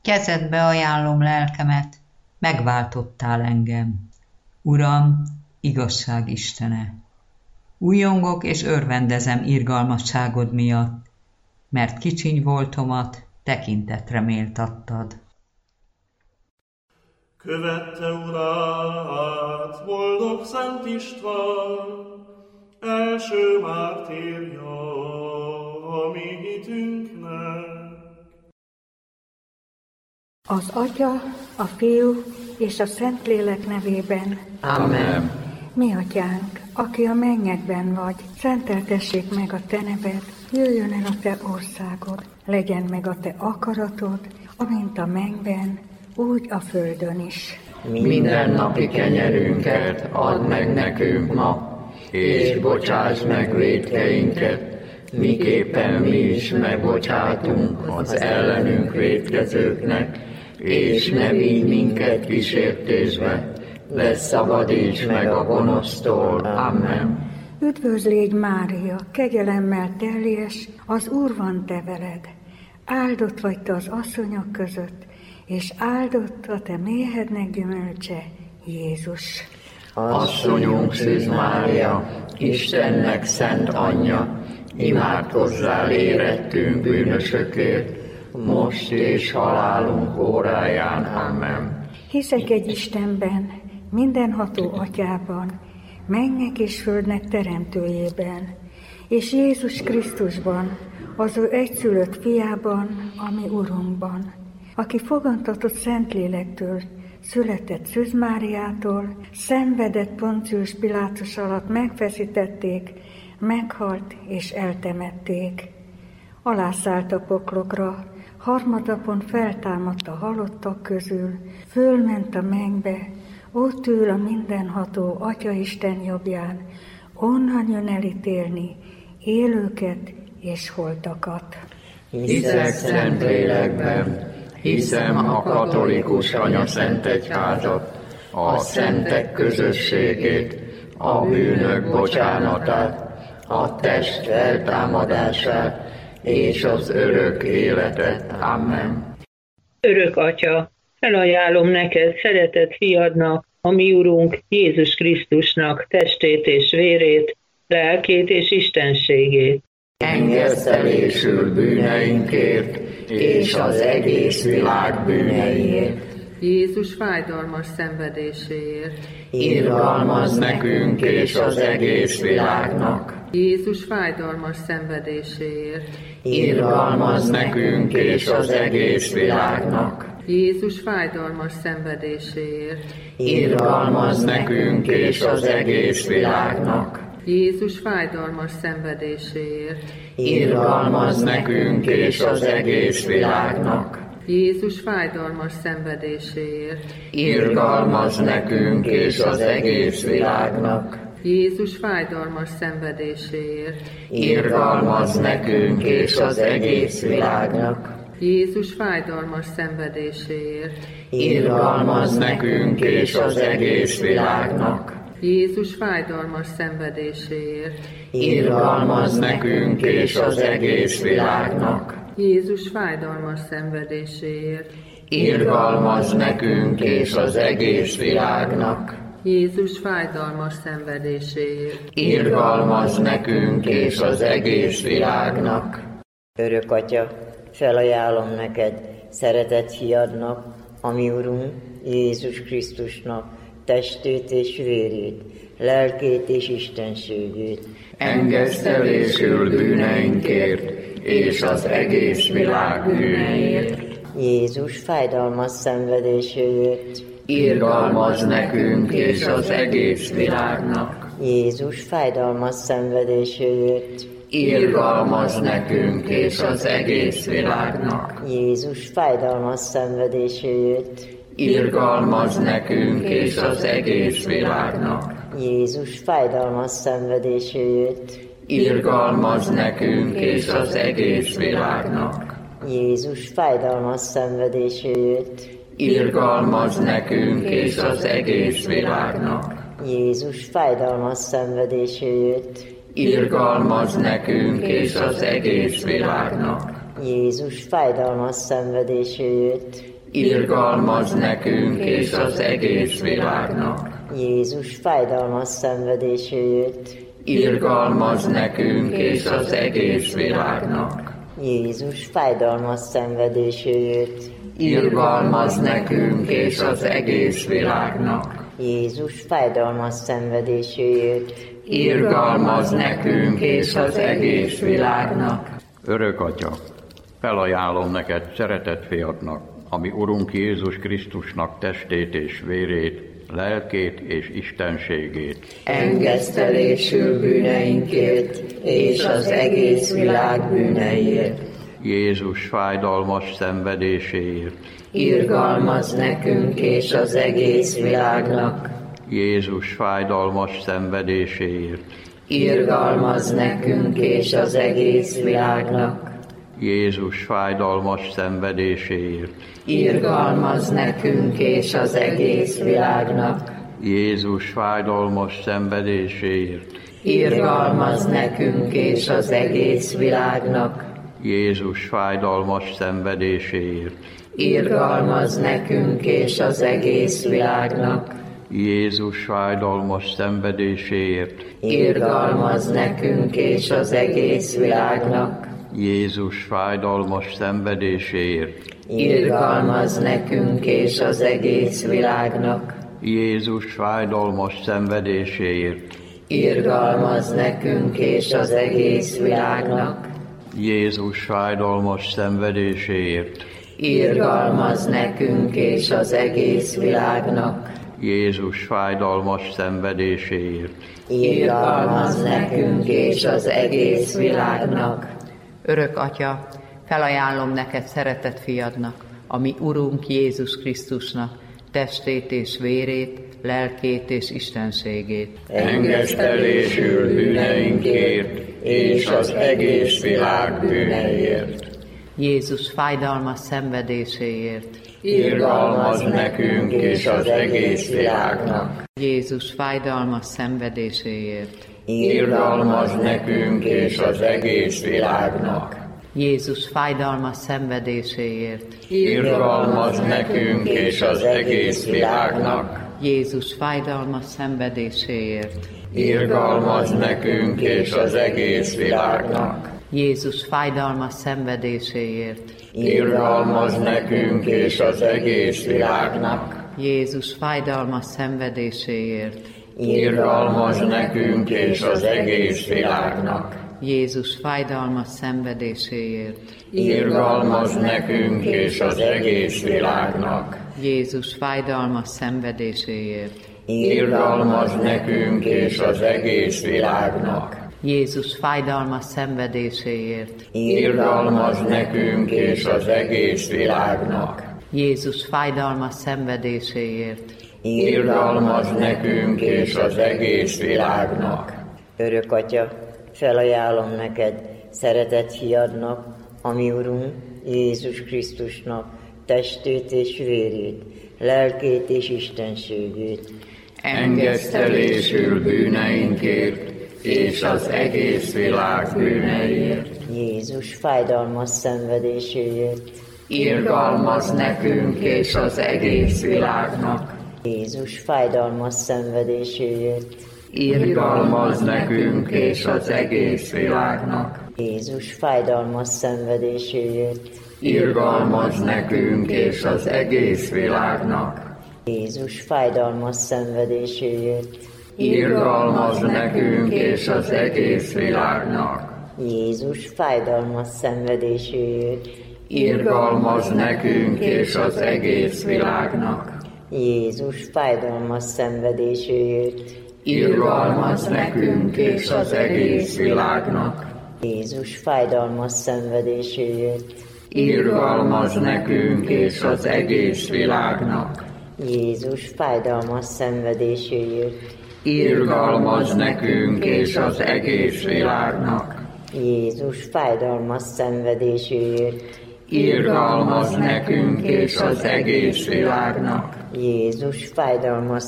Kezedbe ajánlom lelkemet, megváltottál engem. Uram, igazság Istene! Újjongok és örvendezem irgalmasságod miatt, mert kicsiny voltomat tekintetre méltattad. Követte urát, boldog Szent István, első mártírja a mi hitünknek. Az Atya, a Fiú és a Szentlélek nevében. Amen. Mi Atyánk, aki a mennyekben vagy, szenteltessék meg a Te neved, jöjjön el a Te országod, legyen meg a Te akaratod, amint a mennyben, úgy a földön is. Minden napi kenyerünket add meg nekünk ma, és bocsáss meg vétkeinket, miképpen mi is megbocsátunk az ellenünk vétkezőknek, és ne vigy minket kísértésbe, de szabadíts meg a gonosztól. Amen. Üdvözlégy Mária, kegyelemmel teljes, az Úr van te veled. Áldott vagy te az asszonyok között, és áldott a te méhednek gyümölcse, Jézus. Asszonyunk Szűz Mária, Istennek szent anyja, imádkozzál érettünk bűnösökért, most és halálunk óráján. Amen. Hiszek egy Istenben, mindenható Atyában, mennyek és földnek teremtőjében, és Jézus Krisztusban, az ő egyszülött fiában, ami Urunkban, aki fogantatott Szentlélektől, született Szűz Máriától, szenvedett Poncius Pilátus alatt megfeszítették, meghalt és eltemették. Alászállt a poklokra, harmadnapon feltámadt a halottak közül, fölment a mennybe, ott ül a mindenható Atyaisten jobbján, onnan jön elítélni élőket és holtakat. Hiszek Szentlélekben, hiszem a katolikus anyaszentegyházat, a szentek közösségét, a bűnök bocsánatát, a test feltámadását és az örök életet. Amen. Örök Atya, felajánlom neked szeretett fiadnak, a mi Urunk Jézus Krisztusnak testét és vérét, lelkét és istenségét. Engesztelésül bűneinkért és az egész világ bűneiért. Jézus fájdalmas szenvedéséért. Irgalmazz nekünk és az egész világnak. Jézus fájdalmas szenvedéséért. Irgalmazz nekünk és az egész világnak. Jézus fájdalmas szenvedéséért. Irgalmazz nekünk és az egész világnak. Jézus fájdalmas szenvedéséért. Irgalmazz nekünk és az egész világnak. Jézus fájdalmas szenvedéséért. Irgalmazz nekünk és az egész világnak. Jézus fájdalmas szenvedéséért. Irgalmazz nekünk és az egész világnak. Jézus fájdalmas szenvedéséért. Irgalmazz nekünk és az egész világnak. Jézus fájdalmas szenvedéséért. Irgalmazz nekünk és az egész világnak. Jézus fájdalmas szenvedéséért. Irgalmazz nekünk és az egész világnak. Jézus fájdalmas szenvedéséért. Irgalmazz nekünk és az egész világnak. Örök Atya, felajánlom neked szeretett fiadnak, a mi Urunk Jézus Krisztusnak testét és vérét, lelkét és istenségét. Engesztelésül bűneinkért és az egész világ bűneiért. Jézus fájdalmas szenvedéséért. Irgalmazz nekünk és az egész világnak. Jézus fájdalmas szenvedéséért. Irgalmazz nekünk és az egész világnak. Jézus fájdalmas szenvedéséért. Irgalmazz nekünk és az egész világnak. Jézus fájdalmas szenvedéséért. Irgalmazz nekünk és az egész világnak. Jézus fájdalmas szenvedéséért. Irgalmazz nekünk és az egész világnak. Jézus fájdalmas szenvedéséért. Irgalmazz nekünk és az egész világnak. Jézus fájdalmas szenvedéséért. Irgalmaz nekünk és az egész világnak. Jézus fájdalmas szenvedéséért. Irgalmaz nekünk és az egész világnak. Jézus fájdalmas szenvedéséért. Irgalmaz nekünk és az egész világnak. Jézus fájdalmas szenvedéséért. Irgalmaz nekünk és az egész világnak. Örök Atya, felajánlom neked szeretett fiadnak, ami Urunk Jézus Krisztusnak testét és vérét, lelkét és istenségét. Engesztelésül bűneinkért és az egész világ bűneiért. Jézus fájdalmas szenvedéséért. Irgalmaz nekünk és az egész világnak. Jézus fájdalmas szenvedéséért. Irgalmaz nekünk és az egész világnak. Jézus fájdalmas szenvedéséért. Irgalmaz nekünk és az egész világnak. Jézus fájdalmas szenvedéséért. Irgalmaz nekünk és az egész világnak. Jézus fájdalmas szenvedéséért. Irgalmaz nekünk és az egész világnak. Jézus fájdalmas szenvedéséért. Irgalmaz nekünk és az egész világnak. Jézus fájdalmas szenvedéséért. Irgalmaz nekünk és az egész világnak. Jézus fájdalmas szenvedéséért. Irgalmaz nekünk és az egész világnak. Jézus fájdalmas szenvedéséért. Irgalmaz nekünk és az egész világnak. Jézus fájdalmas szenvedéséért. Irgalmaz nekünk és az egész világnak. Örök Atya, felajánlom neked szeretett fiadnak, ami Urunk Jézus Krisztusnak testét és vérét, lelkét és istenségét. Engesztelésül bűneinkért és az egész világ bűneiért. Jézus fájdalmas szenvedéséért. Irgalmaz nekünk és az egész világnak. Jézus fájdalmas szenvedéséért. Irgalmaz nekünk és az egész világnak. Jézus fájdalmas szenvedéséért. Irgalmaz nekünk és az egész világnak. Jézus fájdalmas szenvedéséért. Irgalmaz nekünk és az egész világnak. Jézus fájdalmas szenvedéséért. Irgalmaz nekünk és az egész világnak. Jézus fájdalmas szenvedéséért. Irgalmaz nekünk és az egész világnak. Jézus fájdalmas szenvedéséért. Irgalmaz nekünk és az egész világnak. Jézus fájdalmas szenvedéséért. Irgalmaz nekünk és az egész világnak. Jézus fájdalmas szenvedéséért. Irgalmaz nekünk és az egész világnak. Jézus fájdalmas szenvedéséért. Irgalmaz nekünk és az egész világnak. Örök Atya, felajánlom neked szeretett fiadnak, ami Urunk Jézus Krisztusnak testét és vérét, lelkét és istenségét. Engesztelésül bűneinkért és az egész világ bűneiért. Jézus fájdalmas szenvedéséért. Irgalmaz nekünk és az egész világnak. Jézus fájdalmas szenvedéséért. Irgalmaz nekünk és az egész világnak. Jézus fájdalmas szenvedéséért. Irgalmaz nekünk és az egész világnak. Jézus fájdalmas szenvedéséért. Irgalmaz nekünk és az egész világnak. Jézus fájdalmas szenvedéséért. Irgalmaz nekünk és az egész világnak. Jézus fájdalmas szenvedéséért. Irgalmaz nekünk és az egész világnak. Jézus fájdalmas szenvedéséért. Irgalmaz nekünk és az egész világnak. Jézus fájdalmas szenvedéséért. Irgalmaz nekünk és az egész világnak. Jézus fájdalmas szenvedéséért. Irgalmaz nekünk és az egész világnak. Jézus fájdalmas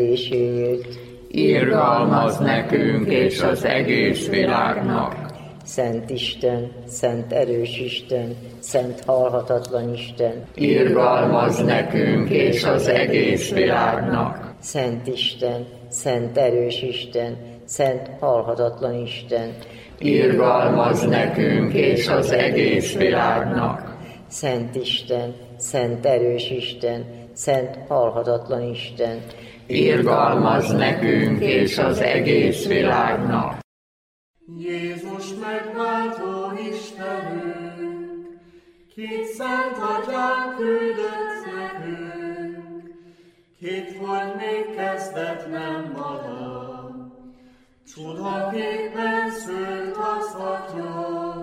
szenvedéséért. Irgalmaz nekünk és az egész világnak. Szent Isten, szent erős Isten, szent halhatatlan Isten, irgalmazz nekünk és az egész világnak. Szent Isten, szent erős Isten, szent halhatatlan Isten, irgalmazz nekünk és az egész világnak. Szent Isten, szent erős Isten, szent halhatatlan Isten, irgalmazz nekünk és az egész világnak. Jézus megváltó Istenünk, kit Szent Atyánk küldött nekünk, kit volt még kezdetlen maga, csodaképpen szült az Atya.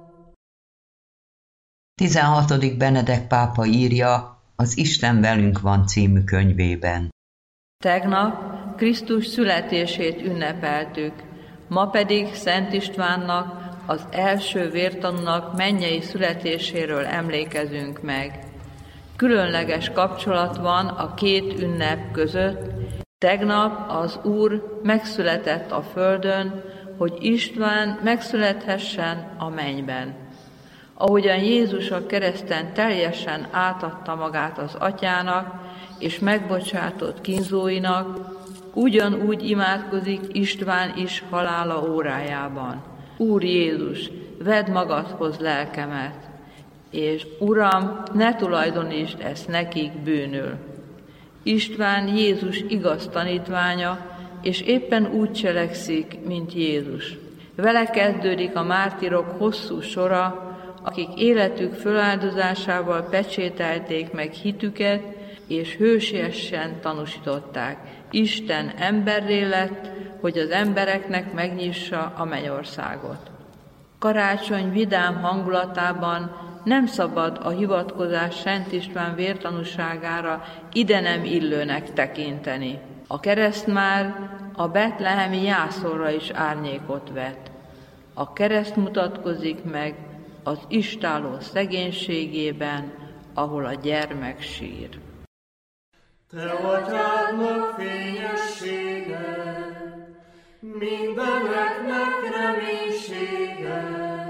16. Benedek pápa írja az Isten velünk van című könyvében. Tegnap Krisztus születését ünnepeltük, ma pedig Szent Istvánnak, az első vértanúnak mennyei születéséről emlékezünk meg. Különleges kapcsolat van a két ünnep között. Tegnap az Úr megszületett a földön, hogy István megszülethessen a mennyben. Ahogyan Jézus a kereszten teljesen átadta magát az Atyának, és megbocsátott kínzóinak, ugyanúgy imádkozik István is halála órájában. Úr Jézus, vedd magadhoz lelkemet, és Uram, ne tulajdonítsd ezt nekik bűnül. István Jézus igaz tanítványa, és éppen úgy cselekszik, mint Jézus. Vele kezdődik a mártírok hosszú sora, akik életük föláldozásával pecsételték meg hitüket, és hősiesen tanúsították. Isten emberré lett, hogy az embereknek megnyissa a mennyországot. Karácsony vidám hangulatában nem szabad a hivatkozás Szent István vértanúságára ide nem illőnek tekinteni. A kereszt már a betlehemi jászolra is árnyékot vet. A kereszt mutatkozik meg az istálló szegénységében, ahol a gyermek sír. Te Atyádnak fényessége, mindeneknek reménysége,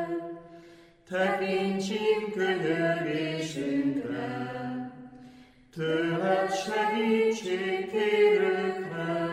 tekintsünk könyörgésünkre, tőled segítségkérőkre.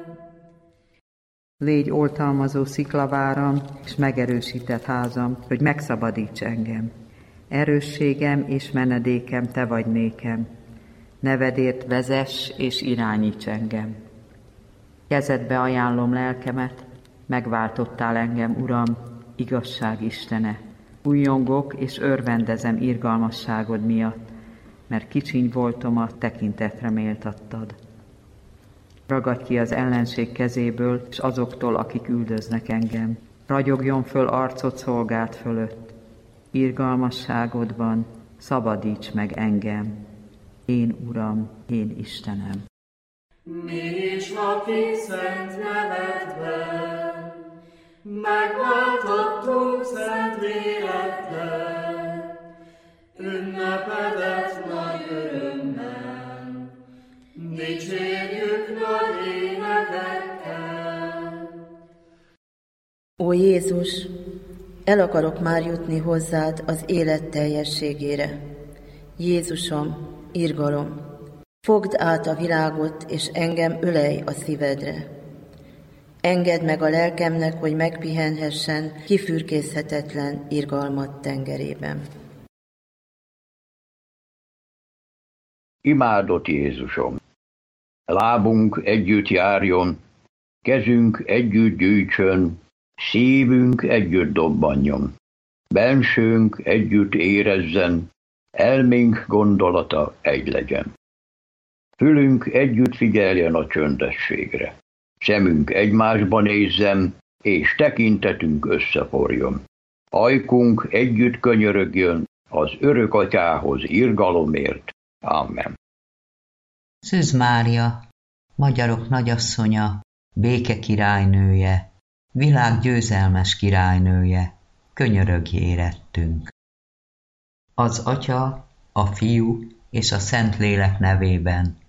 Légy oltalmazó sziklaváram és megerősített házam, hogy megszabadíts engem. Erősségem és menedékem te vagy nékem. Nevedért vezess és irányíts engem. Kezedbe ajánlom lelkemet, megváltottál engem, Uram, igazság Istene. Újjongok és örvendezem irgalmasságod miatt, mert kicsiny voltomat tekintetre méltattad. Ragadj ki az ellenség kezéből, és azoktól, akik üldöznek engem. Ragyogjon föl arcod szolgált fölött. Irgalmasságodban szabadíts meg engem. Én Uram, én Istenem. Mi is lakik szent nevedben, megváltottunk szent véletlen, ünnepedet nagy örömmel, dicsérjük nagy énekekkel. Ó Jézus, el akarok már jutni hozzád az élet teljességére. Jézusom, irgalom, fogd át a világot, és engem ölelj a szívedre. Engedd meg a lelkemnek, hogy megpihenhessen kifürkészhetetlen irgalmat tengerében. Imádott Jézusom! Lábunk együtt járjon, kezünk együtt gyűjtsön, szívünk együtt dobbanjon, bensőnk együtt érezzen, elménk gondolata egy legyen. Fülünk együtt figyeljen a csöndességre, szemünk egymásba nézzen, és tekintetünk összeforjon. Ajkunk együtt könyörögjön az örök Atyához irgalomért. Amen. Szűz Mária, magyarok nagyasszonya, béke királynője, világ győzelmes királynője, könyörögj érettünk. Az Atya, a Fiú és a Szentlélek nevében.